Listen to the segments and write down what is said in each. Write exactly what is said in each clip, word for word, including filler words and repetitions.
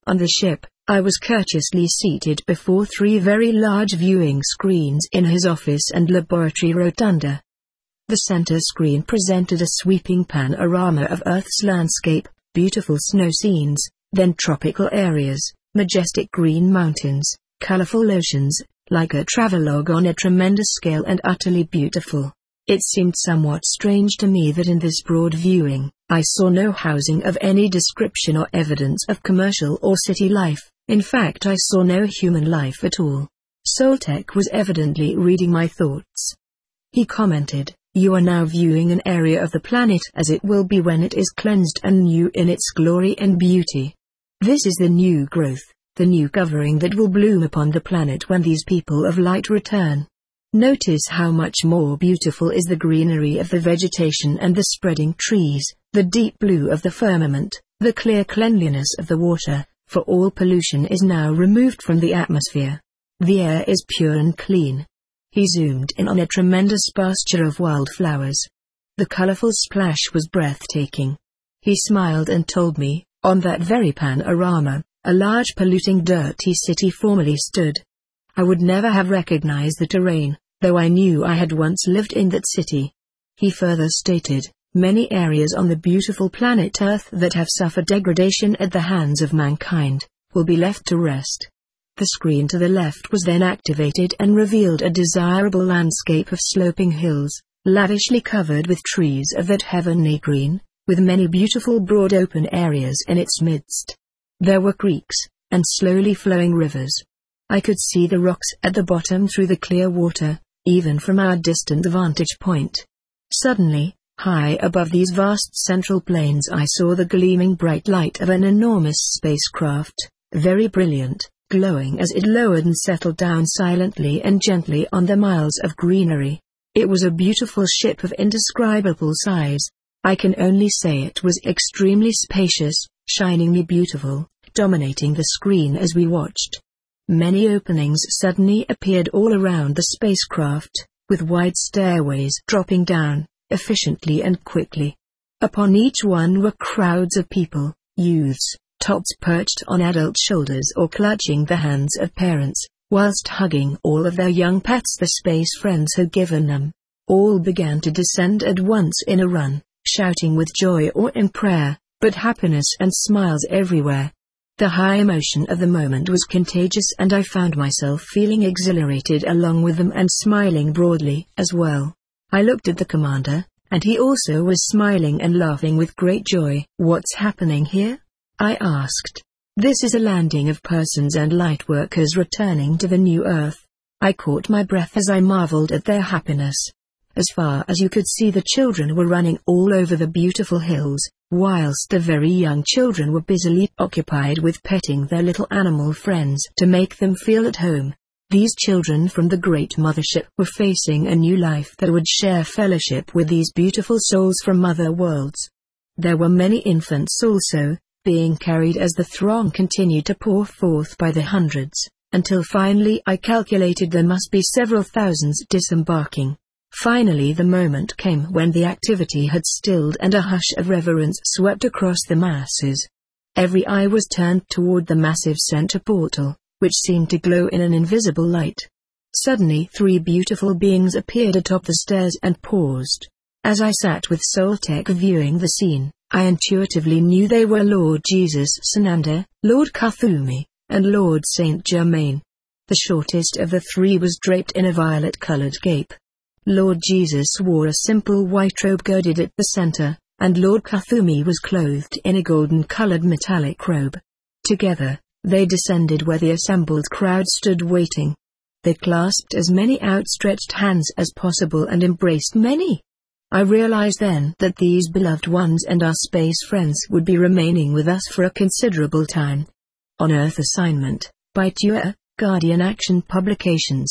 On the ship, I was courteously seated before three very large viewing screens in his office and laboratory rotunda. The center screen presented a sweeping panorama of Earth's landscape, beautiful snow scenes, then tropical areas, majestic green mountains, colorful oceans, like a travelogue on a tremendous scale and utterly beautiful. It seemed somewhat strange to me that in this broad viewing, I saw no housing of any description or evidence of commercial or city life. In fact, I saw no human life at all. Soltec was evidently reading my thoughts. He commented, "You are now viewing an area of the planet as it will be when it is cleansed and new in its glory and beauty. This is the new growth, the new covering that will bloom upon the planet when these people of light return. Notice how much more beautiful is the greenery of the vegetation and the spreading trees, the deep blue of the firmament, the clear cleanliness of the water, for all pollution is now removed from the atmosphere. The air is pure and clean." He zoomed in on a tremendous pasture of wildflowers. The colorful splash was breathtaking. He smiled and told me, on that very panorama, a large polluting dirty city formerly stood. I would never have recognized the terrain, though I knew I had once lived in that city. He further stated, "Many areas on the beautiful planet Earth that have suffered degradation at the hands of mankind, will be left to rest." The screen to the left was then activated and revealed a desirable landscape of sloping hills, lavishly covered with trees of that heavenly green, with many beautiful broad open areas in its midst. There were creeks, and slowly flowing rivers. I could see the rocks at the bottom through the clear water, even from our distant vantage point. Suddenly, high above these vast central plains I saw the gleaming bright light of an enormous spacecraft, very brilliant, glowing as it lowered and settled down silently and gently on the miles of greenery. It was a beautiful ship of indescribable size. I can only say it was extremely spacious, shiningly beautiful, dominating the screen as we watched. Many openings suddenly appeared all around the spacecraft, with wide stairways dropping down, efficiently and quickly. Upon each one were crowds of people, youths, tots perched on adult shoulders or clutching the hands of parents, whilst hugging all of their young pets the space friends had given them. All began to descend at once in a run, shouting with joy or in prayer, but happiness and smiles everywhere. The high emotion of the moment was contagious and I found myself feeling exhilarated along with them and smiling broadly as well. I looked at the commander, and he also was smiling and laughing with great joy. "What's happening here?" I asked. "This is a landing of persons and light workers returning to the new Earth." I caught my breath as I marveled at their happiness. As far as you could see, the children were running all over the beautiful hills, whilst the very young children were busily occupied with petting their little animal friends to make them feel at home. These children from the great mothership were facing a new life that would share fellowship with these beautiful souls from other worlds. There were many infants also, being carried as the throng continued to pour forth by the hundreds, until finally I calculated there must be several thousands disembarking. Finally the moment came when the activity had stilled and a hush of reverence swept across the masses. Every eye was turned toward the massive center portal, which seemed to glow in an invisible light. Suddenly three beautiful beings appeared atop the stairs and paused. As I sat with Soltec viewing the scene, I intuitively knew they were Lord Jesus Sananda, Lord Cthulhu, and Lord Saint Germain. The shortest of the three was draped in a violet-colored cape. Lord Jesus wore a simple white robe girded at the center, and Lord Cthulhu was clothed in a golden-colored metallic robe. Together, they descended where the assembled crowd stood waiting. They clasped as many outstretched hands as possible and embraced many. I realized then that these beloved ones and our space friends would be remaining with us for a considerable time. On Earth Assignment, by Tua, Guardian Action Publications,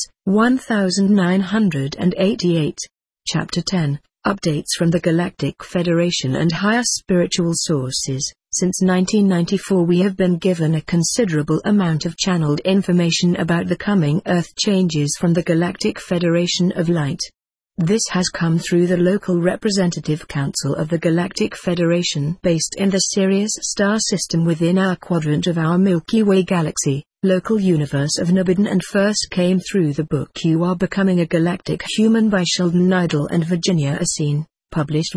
nineteen eighty-eight. Chapter ten, Updates from the Galactic Federation and Higher Spiritual Sources. Since nineteen ninety-four we have been given a considerable amount of channeled information about the coming Earth changes from the Galactic Federation of Light. This has come through the local representative council of the Galactic Federation based in the Sirius star system within our quadrant of our Milky Way galaxy, local universe of Nibidan, and first came through the book You Are Becoming a Galactic Human by Sheldon Neidell and Virginia Assine, published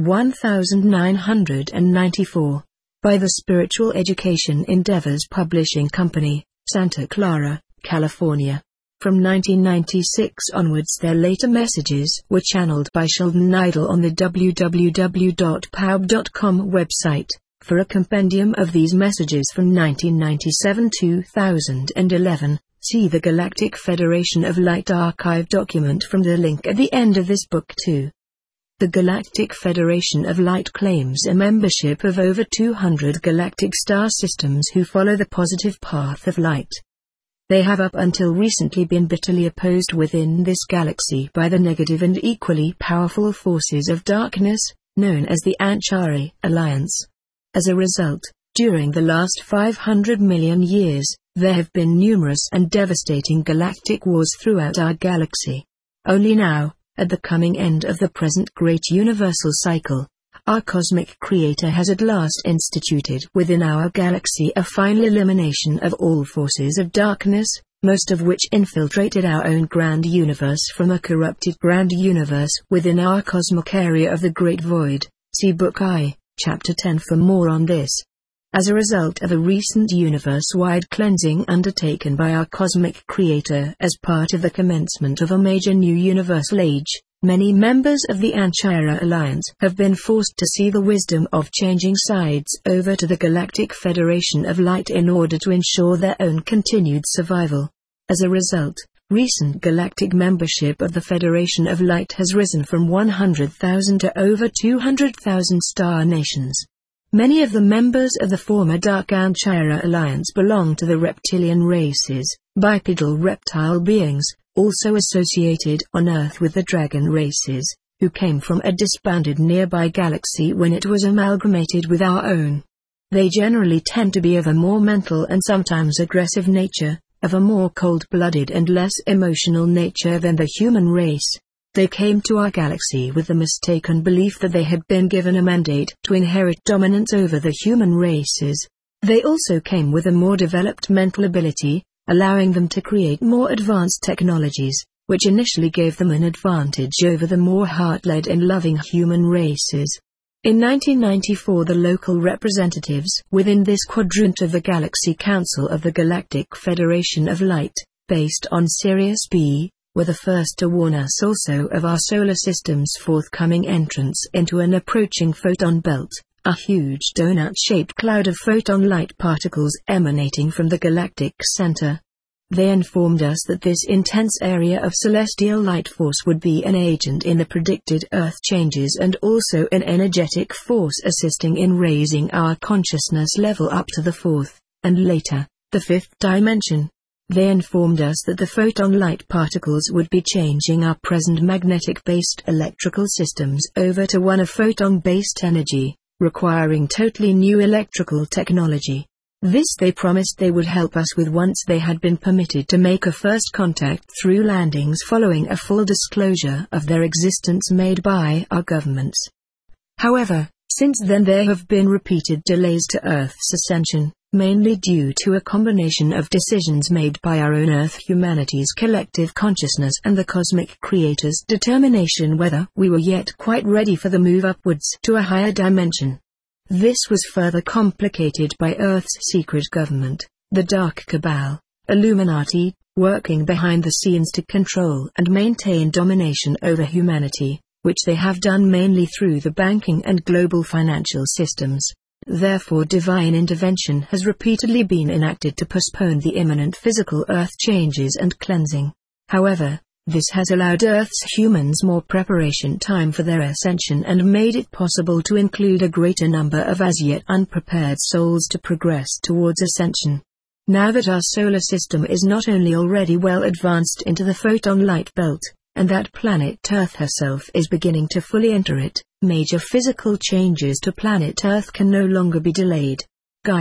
nineteen ninety-four, by the Spiritual Education Endeavors Publishing Company, Santa Clara, California. From nineteen ninety-six onwards their later messages were channeled by Sheldon Neidell on the w w w dot p o w dot com website. For a compendium of these messages from nineteen ninety-seven to two thousand eleven, see the Galactic Federation of Light archive document from the link at the end of this book too. The Galactic Federation of Light claims a membership of over two hundred galactic star systems who follow the positive path of light. They have up until recently been bitterly opposed within this galaxy by the negative and equally powerful forces of darkness, known as the Anchari Alliance. As a result, during the last five hundred million years, there have been numerous and devastating galactic wars throughout our galaxy. Only now, at the coming end of the present great universal cycle, our cosmic creator has at last instituted within our galaxy a final elimination of all forces of darkness, most of which infiltrated our own grand universe from a corrupted grand universe within our cosmic area of the Great Void. See Book I, Chapter ten for more on this. As a result of a recent universe-wide cleansing undertaken by our cosmic creator as part of the commencement of a major new universal age, many members of the Anchira Alliance have been forced to see the wisdom of changing sides over to the Galactic Federation of Light in order to ensure their own continued survival. As a result, recent galactic membership of the Federation of Light has risen from one hundred thousand to over two hundred thousand star nations. Many of the members of the former Dark Anchira Alliance belong to the reptilian races, bipedal reptile beings, also associated on Earth with the dragon races, who came from a disbanded nearby galaxy when it was amalgamated with our own. They generally tend to be of a more mental and sometimes aggressive nature, of a more cold-blooded and less emotional nature than the human race. They came to our galaxy with the mistaken belief that they had been given a mandate to inherit dominance over the human races. They also came with a more developed mental ability, allowing them to create more advanced technologies, which initially gave them an advantage over the more heart-led and loving human races. In nineteen ninety-four, the local representatives within this quadrant of the Galaxy Council of the Galactic Federation of Light, based on Sirius B, were the first to warn us also of our solar system's forthcoming entrance into an approaching photon belt, a huge donut-shaped cloud of photon light particles emanating from the galactic center. They informed us that this intense area of celestial light force would be an agent in the predicted Earth changes and also an energetic force assisting in raising our consciousness level up to the fourth, and later, the fifth dimension. They informed us that the photon light particles would be changing our present magnetic-based electrical systems over to one of photon-based energy, requiring totally new electrical technology. This they promised they would help us with once they had been permitted to make a first contact through landings following a full disclosure of their existence made by our governments. However, since then there have been repeated delays to Earth's ascension, mainly due to a combination of decisions made by our own Earth humanity's collective consciousness and the cosmic creator's determination whether we were yet quite ready for the move upwards to a higher dimension. This was further complicated by Earth's secret government, the Dark Cabal, Illuminati, working behind the scenes to control and maintain domination over humanity, which they have done mainly through the banking and global financial systems. Therefore, divine intervention has repeatedly been enacted to postpone the imminent physical Earth changes and cleansing. However, this has allowed Earth's humans more preparation time for their ascension and made it possible to include a greater number of as yet unprepared souls to progress towards ascension. Now that our solar system is not only already well advanced into the photon light belt, and that planet Earth herself is beginning to fully enter it, major physical changes to planet Earth can no longer be delayed. Gaia,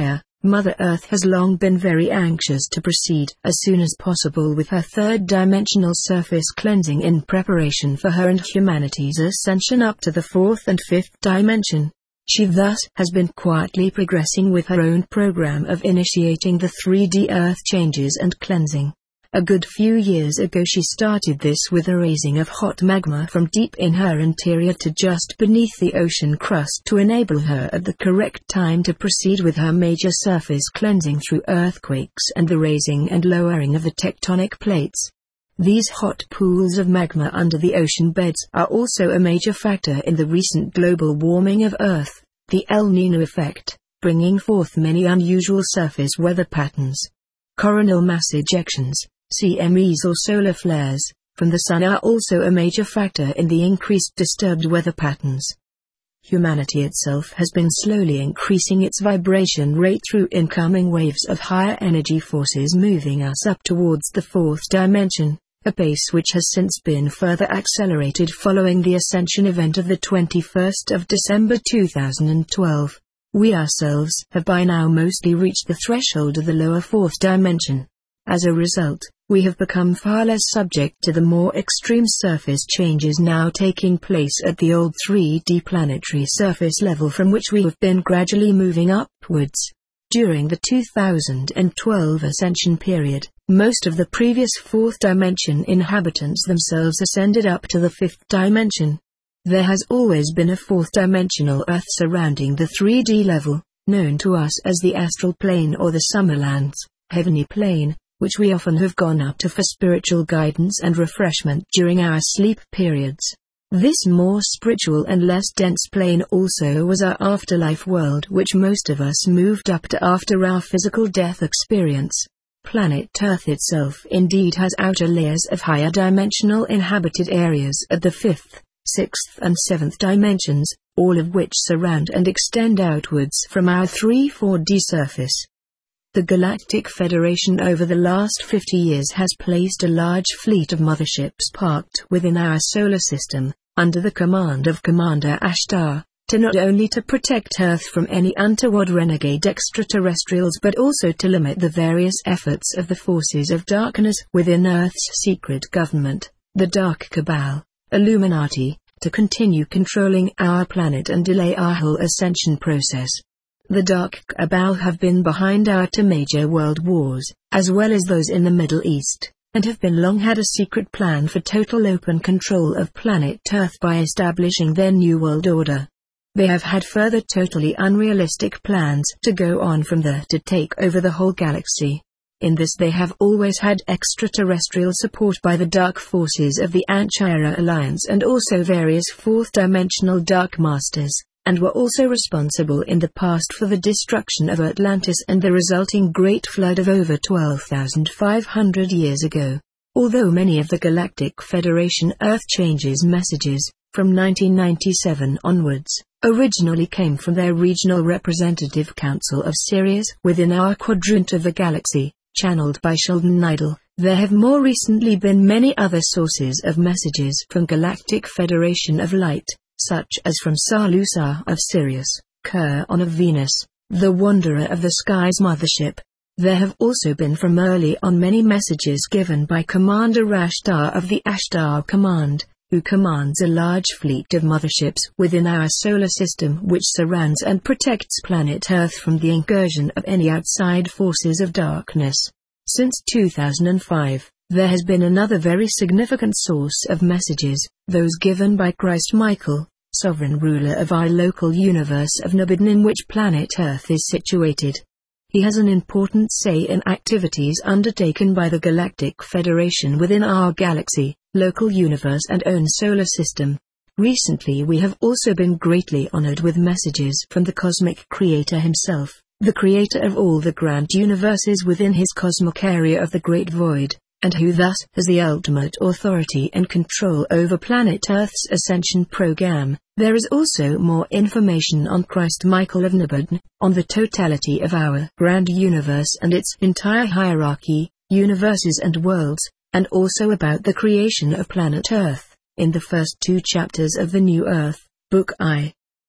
Mother Earth has long been very anxious to proceed as soon as possible with her third-dimensional surface cleansing in preparation for her and humanity's ascension up to the fourth and fifth dimension. She thus has been quietly progressing with her own program of initiating the three D Earth changes and cleansing. A good few years ago she started this with a raising of hot magma from deep in her interior to just beneath the ocean crust to enable her at the correct time to proceed with her major surface cleansing through earthquakes and the raising and lowering of the tectonic plates. These hot pools of magma under the ocean beds are also a major factor in the recent global warming of Earth, the El Niño effect, bringing forth many unusual surface weather patterns. Coronal mass ejections, C M Es or solar flares, from the Sun are also a major factor in the increased disturbed weather patterns. Humanity itself has been slowly increasing its vibration rate through incoming waves of higher energy forces moving us up towards the fourth dimension, a pace which has since been further accelerated following the ascension event of the twenty-first of December two thousand twelve. We ourselves have by now mostly reached the threshold of the lower fourth dimension. As a result, we have become far less subject to the more extreme surface changes now taking place at the old three D planetary surface level from which we have been gradually moving upwards. During the two thousand twelve ascension period, most of the previous fourth dimension inhabitants themselves ascended up to the fifth dimension. There has always been a fourth dimensional Earth surrounding the three D level, known to us as the astral plane or the Summerlands, heavenly plane, which we often have gone up to for spiritual guidance and refreshment during our sleep periods. This more spiritual and less dense plane also was our afterlife world which most of us moved up to after our physical death experience. Planet Earth itself indeed has outer layers of higher dimensional inhabited areas at the fifth, sixth and seventh dimensions, all of which surround and extend outwards from our three four D surface. The Galactic Federation over the last fifty years has placed a large fleet of motherships parked within our solar system, under the command of Commander Ashtar, to not only to protect Earth from any untoward renegade extraterrestrials but also to limit the various efforts of the forces of darkness within Earth's secret government, the Dark Cabal, Illuminati, to continue controlling our planet and delay our whole ascension process. The Dark Cabal have been behind our two major world wars, as well as those in the Middle East, and have been long had a secret plan for total open control of planet Earth by establishing their new world order. They have had further totally unrealistic plans to go on from there to take over the whole galaxy. In this they have always had extraterrestrial support by the dark forces of the Anchira Alliance and also various fourth-dimensional Dark Masters, and were also responsible in the past for the destruction of Atlantis and the resulting Great Flood of over twelve thousand five hundred years ago. Although many of the Galactic Federation Earth Changes messages, from nineteen ninety-seven onwards, originally came from their Regional Representative Council of Sirius within our quadrant of the galaxy, channeled by Sheldon Nidal, there have more recently been many other sources of messages from Galactic Federation of Light, such as from Salusar of Sirius, Chiron of Venus, the Wanderer of the Skies mothership. There have also been from early on many messages given by Commander Ashtar of the Ashtar Command, who commands a large fleet of motherships within our solar system which surrounds and protects planet Earth from the incursion of any outside forces of darkness. Since two thousand five, there has been another very significant source of messages, those given by Christ Michael, sovereign ruler of our local universe of Nabidin in which planet Earth is situated. He has an important say in activities undertaken by the Galactic Federation within our galaxy, local universe and own solar system. Recently we have also been greatly honored with messages from the Cosmic Creator himself, the creator of all the grand universes within his cosmic area of the Great Void, and who thus has the ultimate authority and control over planet Earth's ascension program. There is also more information on Christ Michael of Nabidin, on the totality of our grand universe and its entire hierarchy, universes and worlds, and also about the creation of planet Earth, in the first two chapters of the New Earth, Book I.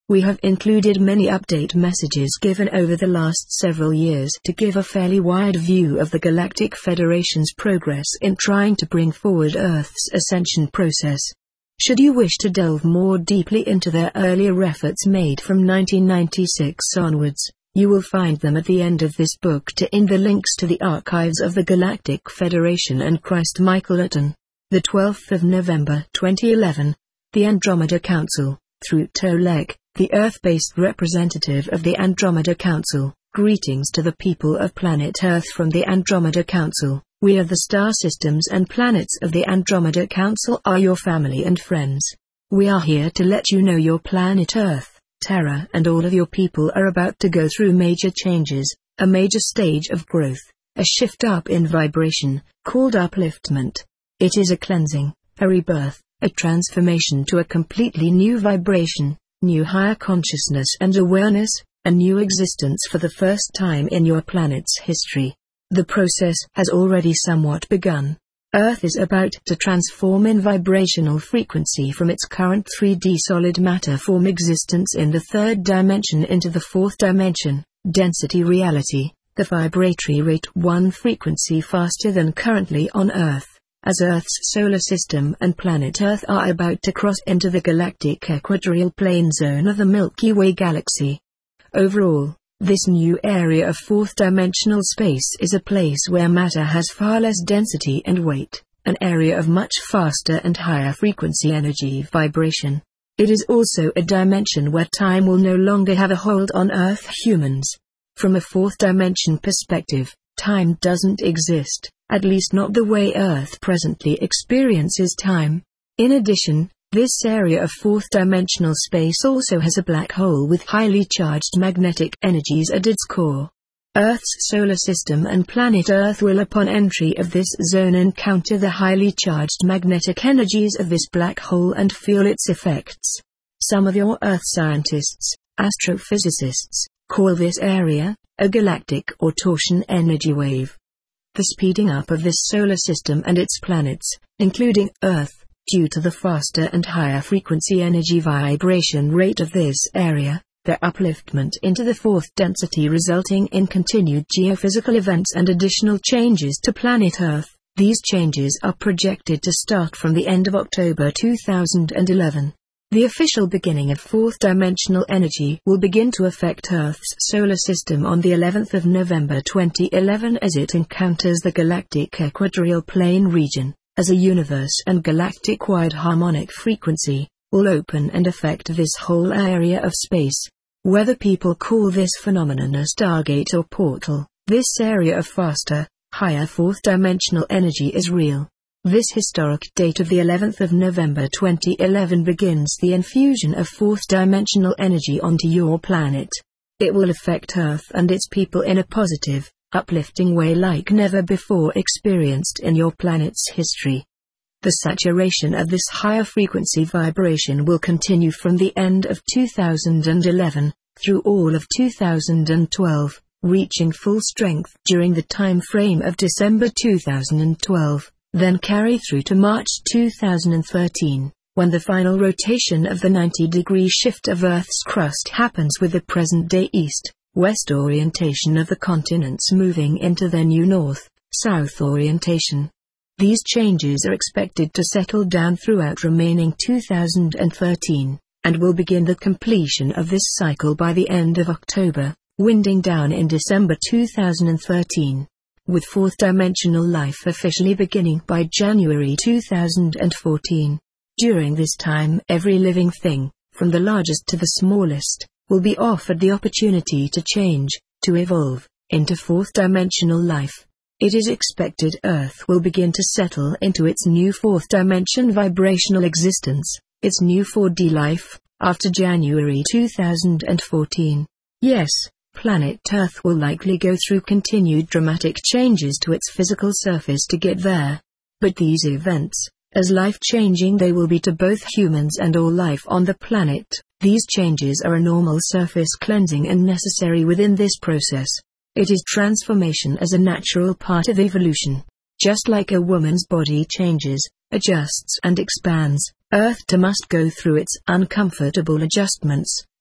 We have included many update messages given over the last several years to give a fairly wide view of the Galactic Federation's progress in trying to bring forward Earth's ascension process. Should you wish to delve more deeply into their earlier efforts made from nineteen ninety-six onwards, you will find them at the end of this book to in the links to the archives of the Galactic Federation and Christ Michael Aton. The twelfth of November twenty eleven, the Andromeda Council, through Tolek, the Earth-based representative of the Andromeda Council. Greetings to the people of planet Earth from the Andromeda Council. We are the star systems and planets of the Andromeda Council are your family and friends. We are here to let you know your planet Earth, Terra and all of your people are about to go through major changes, a major stage of growth, a shift up in vibration, called upliftment. It is a cleansing, a rebirth, a transformation to a completely new vibration, new higher consciousness and awareness, a new existence for the first time in your planet's history. The process has already somewhat begun. Earth is about to transform in vibrational frequency from its current three D solid matter form existence in the third dimension into the fourth dimension, density reality, the vibratory rate one frequency faster than currently on Earth. As Earth's solar system and planet Earth are about to cross into the galactic equatorial plane zone of the Milky Way galaxy. Overall, this new area of fourth-dimensional space is a place where matter has far less density and weight, an area of much faster and higher frequency energy vibration. It is also a dimension where time will no longer have a hold on Earth humans. From a fourth-dimension perspective, time doesn't exist. At least not the way Earth presently experiences time. In addition, this area of fourth-dimensional space also has a black hole with highly charged magnetic energies at its core. Earth's solar system and planet Earth will upon entry of this zone encounter the highly charged magnetic energies of this black hole and feel its effects. Some of your Earth scientists, astrophysicists, call this area a galactic or torsion energy wave. The speeding up of this solar system and its planets, including Earth, due to the faster and higher frequency energy vibration rate of this area, their upliftment into the fourth density resulting in continued geophysical events and additional changes to planet Earth. These changes are projected to start from the end of October two thousand eleven. The official beginning of fourth-dimensional energy will begin to affect Earth's solar system on the eleventh of November twenty eleven as it encounters the galactic equatorial plane region, as a universe and galactic-wide harmonic frequency, will open and affect this whole area of space. Whether people call this phenomenon a stargate or portal, this area of faster, higher fourth-dimensional energy is real. This historic date of the eleventh of November twenty eleven begins the infusion of fourth-dimensional energy onto your planet. It will affect Earth and its people in a positive, uplifting way like never before experienced in your planet's history. The saturation of this higher frequency vibration will continue from the end of two thousand eleven, through all of two thousand twelve, reaching full strength during the time frame of December two thousand twelve. Then carry through to March two thousand thirteen, when the final rotation of the ninety degree shift of Earth's crust happens with the present-day east-west orientation of the continents moving into their new north-south orientation. These changes are expected to settle down throughout remaining two thousand thirteen, and will begin the completion of this cycle by the end of October, winding down in December two thousand thirteen. With fourth-dimensional life officially beginning by January two thousand fourteen. During this time every living thing, from the largest to the smallest, will be offered the opportunity to change, to evolve, into fourth-dimensional life. It is expected Earth will begin to settle into its new fourth-dimension vibrational existence, its new four D life, after January two thousand fourteen. Yes. Planet Earth will likely go through continued dramatic changes to its physical surface to get there. But these events, as life-changing they will be to both humans and all life on the planet, these changes are a normal surface cleansing and necessary within this process. It is transformation as a natural part of evolution. Just like a woman's body changes, adjusts and expands, Earth too must go through its uncomfortable adjustments,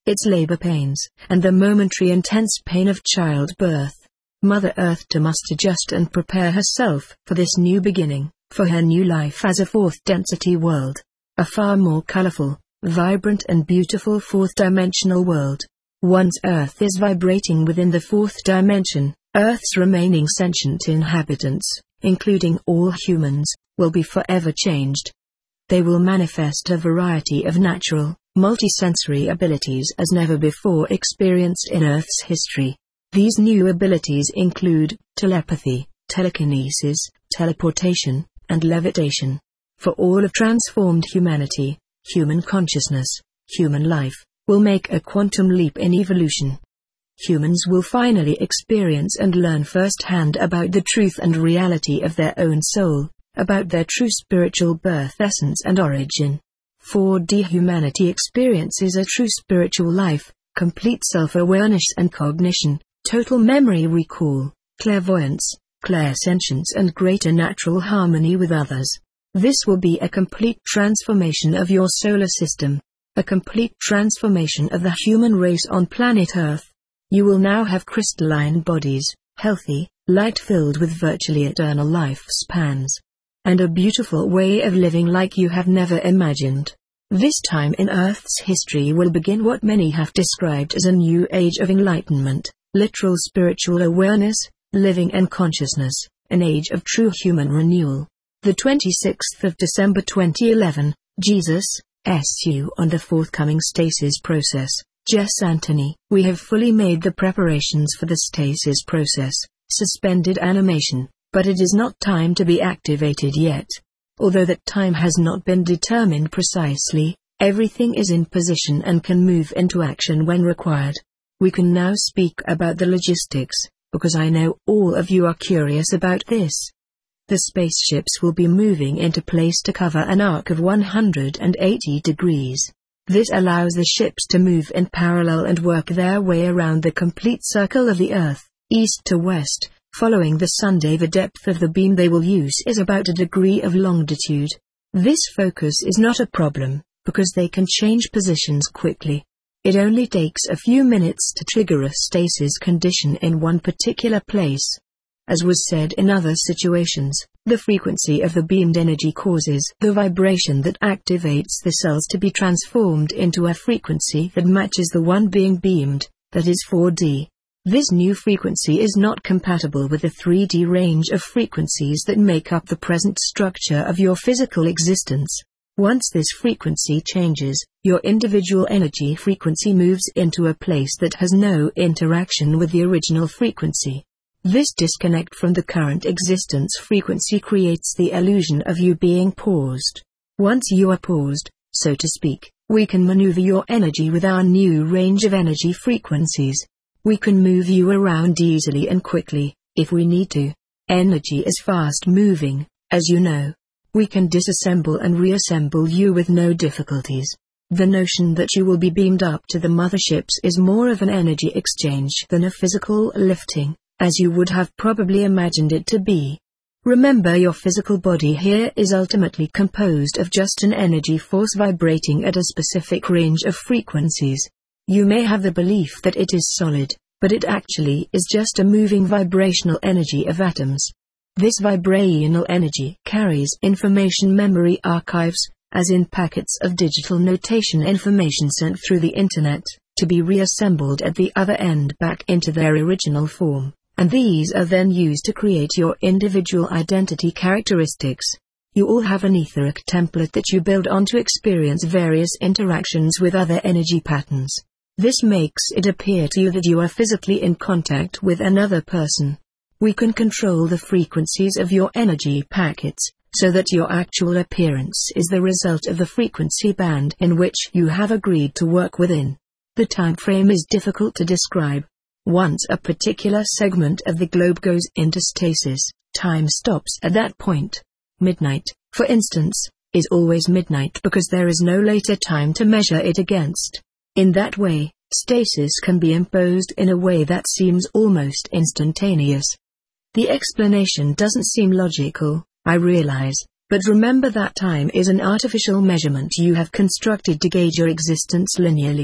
its labor pains, and the momentary intense pain of childbirth. Mother Earth must adjust and prepare herself for this new beginning, for her new life as a fourth density world. A far more colorful, vibrant and beautiful fourth-dimensional world. Once Earth is vibrating within the fourth dimension, Earth's remaining sentient inhabitants, including all humans, will be forever changed. They will manifest a variety of natural, multisensory abilities as never before experienced in Earth's history. These new abilities include telepathy, telekinesis, teleportation, and levitation. For all of transformed humanity, human consciousness, human life, will make a quantum leap in evolution. Humans will finally experience and learn firsthand about the truth and reality of their own soul, about their true spiritual birth essence and origin. four D humanity experiences a true spiritual life, complete self-awareness and cognition, total memory recall, clairvoyance, clairsentience and greater natural harmony with others. This will be a complete transformation of your solar system, a complete transformation of the human race on planet Earth. You will now have crystalline bodies, healthy, light-filled with virtually eternal lifespans, and a beautiful way of living like you have never imagined. This time in Earth's history will begin what many have described as a new age of enlightenment, literal spiritual awareness, living and consciousness, an age of true human renewal. The twenty-sixth of December twenty eleven, Jesus, S U on the forthcoming stasis process. Jess Anthony. We have fully made the preparations for the stasis process, suspended animation, but it is not time to be activated yet. Although that time has not been determined precisely, everything is in position and can move into action when required. We can now speak about the logistics, because I know all of you are curious about this. The spaceships will be moving into place to cover an arc of one hundred eighty degrees. This allows the ships to move in parallel and work their way around the complete circle of the Earth, east to west, following the sun. The depth of the beam they will use is about a degree of longitude. This focus is not a problem, because they can change positions quickly. It only takes a few minutes to trigger a stasis condition in one particular place. As was said in other situations, the frequency of the beamed energy causes the vibration that activates the cells to be transformed into a frequency that matches the one being beamed, that is four D. This new frequency is not compatible with the three D range of frequencies that make up the present structure of your physical existence. Once this frequency changes, your individual energy frequency moves into a place that has no interaction with the original frequency. This disconnect from the current existence frequency creates the illusion of you being paused. Once you are paused, so to speak, we can maneuver your energy with our new range of energy frequencies. We can move you around easily and quickly, if we need to. Energy is fast moving, as you know. We can disassemble and reassemble you with no difficulties. The notion that you will be beamed up to the motherships is more of an energy exchange than a physical lifting, as you would have probably imagined it to be. Remember, your physical body here is ultimately composed of just an energy force vibrating at a specific range of frequencies. You may have the belief that it is solid, but it actually is just a moving vibrational energy of atoms. This vibrational energy carries information memory archives, as in packets of digital notation information sent through the internet, to be reassembled at the other end back into their original form, and these are then used to create your individual identity characteristics. You all have an etheric template that you build on to experience various interactions with other energy patterns. This makes it appear to you that you are physically in contact with another person. We can control the frequencies of your energy packets, so that your actual appearance is the result of the frequency band in which you have agreed to work within. The time frame is difficult to describe. Once a particular segment of the globe goes into stasis, time stops at that point. Midnight, for instance, is always midnight because there is no later time to measure it against. In that way, stasis can be imposed in a way that seems almost instantaneous. The explanation doesn't seem logical, I realize, but remember that time is an artificial measurement you have constructed to gauge your existence linearly.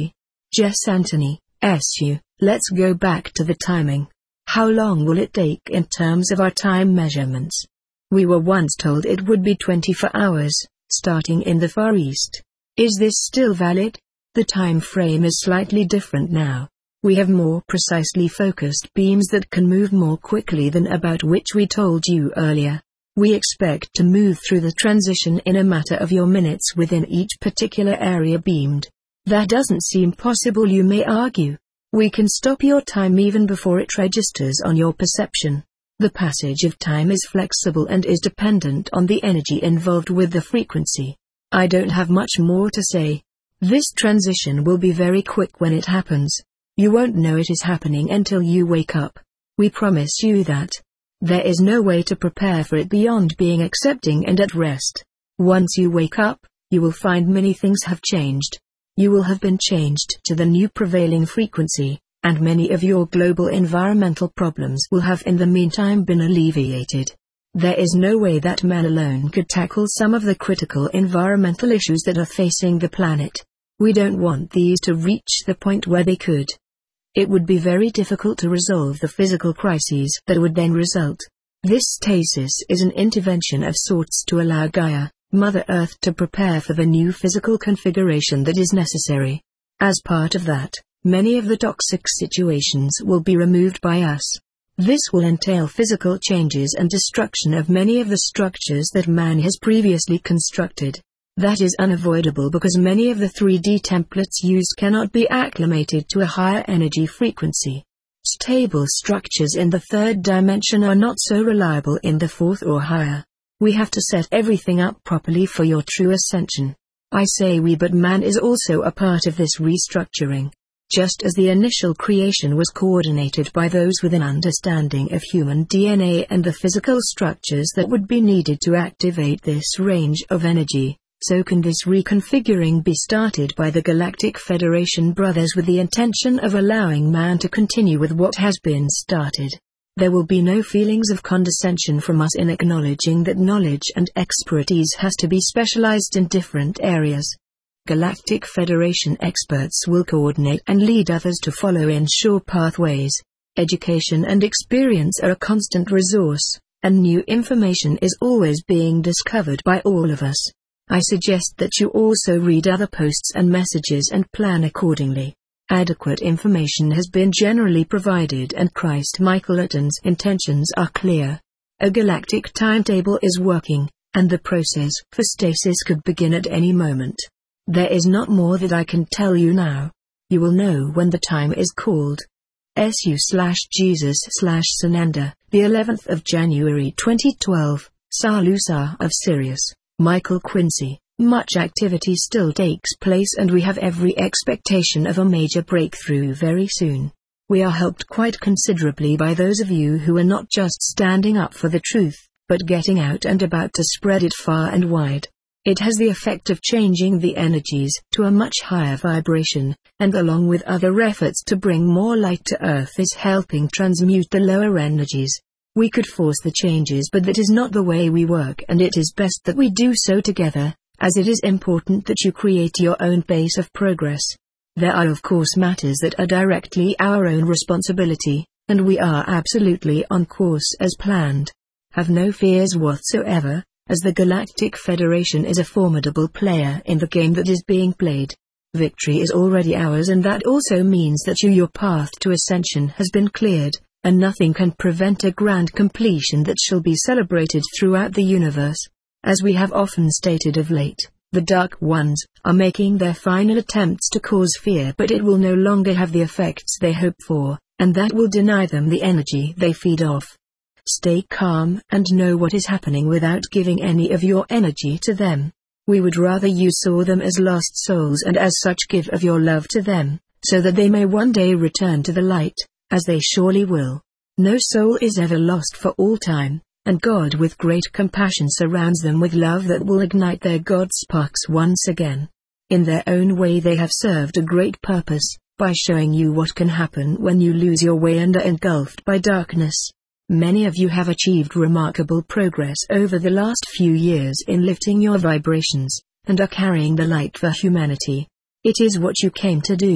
Jess Anthony, S U, let's go back to the timing. How long will it take in terms of our time measurements? We were once told it would be twenty-four hours, starting in the Far East. Is this still valid? The time frame is slightly different now. We have more precisely focused beams that can move more quickly than about which we told you earlier. We expect to move through the transition in a matter of your minutes within each particular area beamed. That doesn't seem possible, you may argue. We can stop your time even before it registers on your perception. The passage of time is flexible and is dependent on the energy involved with the frequency. I don't have much more to say. This transition will be very quick when it happens. You won't know it is happening until you wake up. We promise you that. There is no way to prepare for it beyond being accepting and at rest. Once you wake up, you will find many things have changed. You will have been changed to the new prevailing frequency, and many of your global environmental problems will have in the meantime been alleviated. There is no way that man alone could tackle some of the critical environmental issues that are facing the planet. We don't want these to reach the point where they could. It would be very difficult to resolve the physical crises that would then result. This stasis is an intervention of sorts to allow Gaia, Mother Earth, to prepare for the new physical configuration that is necessary. As part of that, many of the toxic situations will be removed by us. This will entail physical changes and destruction of many of the structures that man has previously constructed. That is unavoidable because many of the three D templates used cannot be acclimated to a higher energy frequency. Stable structures in the third dimension are not so reliable in the fourth or higher. We have to set everything up properly for your true ascension. I say we, but man is also a part of this restructuring. Just as the initial creation was coordinated by those with an understanding of human D N A and the physical structures that would be needed to activate this range of energy, so can this reconfiguring be started by the Galactic Federation brothers with the intention of allowing man to continue with what has been started. There will be no feelings of condescension from us in acknowledging that knowledge and expertise has to be specialized in different areas. Galactic Federation experts will coordinate and lead others to follow in sure pathways. Education and experience are a constant resource, and new information is always being discovered by all of us. I suggest that you also read other posts and messages and plan accordingly. Adequate information has been generally provided and Christ Michaelaton's intentions are clear. A galactic timetable is working, and the process for stasis could begin at any moment. There is not more that I can tell you now. You will know when the time is called. S U slash Jesus slash Sananda, the eleventh of January twenty twelve, Salusa of Sirius, Michael Quincy. Much activity still takes place and we have every expectation of a major breakthrough very soon. We are helped quite considerably by those of you who are not just standing up for the truth, but getting out and about to spread it far and wide. It has the effect of changing the energies to a much higher vibration, and along with other efforts to bring more light to Earth is helping transmute the lower energies. We could force the changes, but that is not the way we work, and it is best that we do so together, as it is important that you create your own base of progress. There are of course matters that are directly our own responsibility, and we are absolutely on course as planned. Have no fears whatsoever, as the Galactic Federation is a formidable player in the game that is being played. Victory is already ours, and that also means that you, your path to ascension has been cleared, and nothing can prevent a grand completion that shall be celebrated throughout the universe. As we have often stated of late, the Dark Ones are making their final attempts to cause fear, but it will no longer have the effects they hope for, and that will deny them the energy they feed off. Stay calm and know what is happening without giving any of your energy to them. We would rather you saw them as lost souls and as such give of your love to them, so that they may one day return to the light, as they surely will. No soul is ever lost for all time, and God with great compassion surrounds them with love that will ignite their God sparks once again. In their own way they have served a great purpose, by showing you what can happen when you lose your way and are engulfed by darkness. Many of you have achieved remarkable progress over the last few years in lifting your vibrations, and are carrying the light for humanity. It is what you came to do,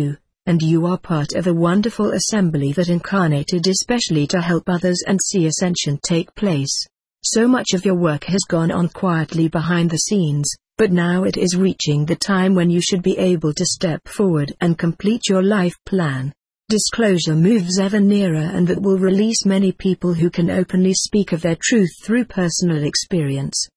and you are part of a wonderful assembly that incarnated especially to help others and see ascension take place. So much of your work has gone on quietly behind the scenes, but now it is reaching the time when you should be able to step forward and complete your life plan. Disclosure moves ever nearer, and that will release many people who can openly speak of their truth through personal experience.